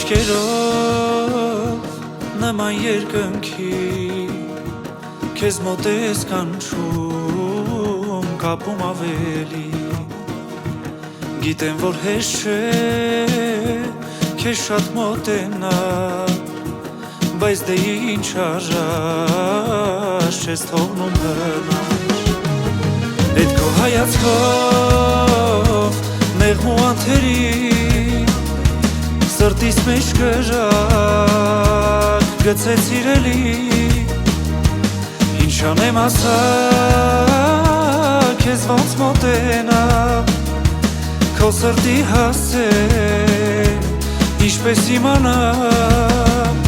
աչքերով նման երկնքի քեզ մոտ ես կանչում կապում ավելի գիտեմ որ հեշտ չէ քեզ շատ մոտենալ բայց դե ինչ արժանց չես թողնում հնար Այդ քո հայացքով մեղմ ու անթերի Սրտիս մեջ կրակ գցեց սիրելի Ինչ անեմ ասա քեզ ոնց մոտենա Քո սրտի հասցեն ինչպես իմանամ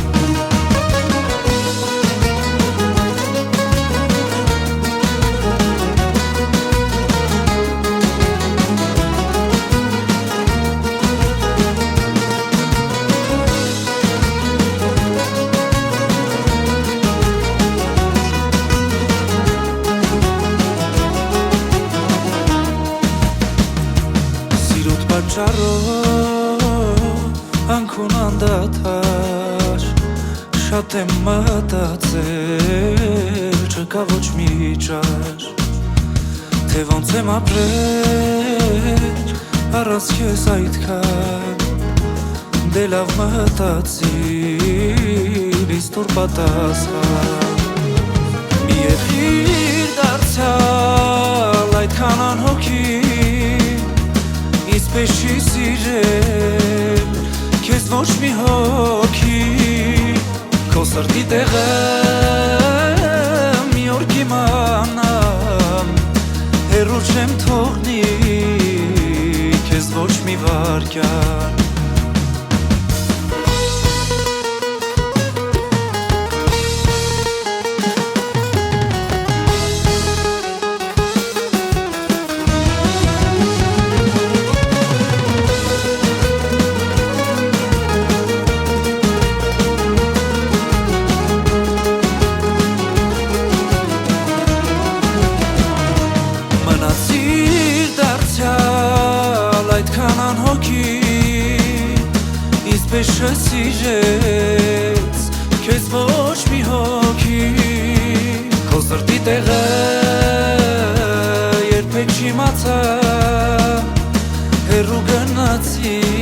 Պատճառով անքուն անդադար Շատ եմ մտածել չկա ոչ մի ճար Թե ոնց եմ ապրել առանց քեզ այդքան Դե լավ մտածիր ինձ տուր պատասխան Մի եղիր դարձյալ այդքան անհոգի Իսպես չի սիրել քեզ ոչ մի հոգի Քո սրտի տեղը մի օր կիմանամ Հեռու չեմ թողնի քեզ ոչ մի վայրկյան Այդքան անհոգի Իսպես չսիրեց քեզ ոչ մի հոգի Քո սրտի տեղը երբեք չիմացա Հեռու գնացի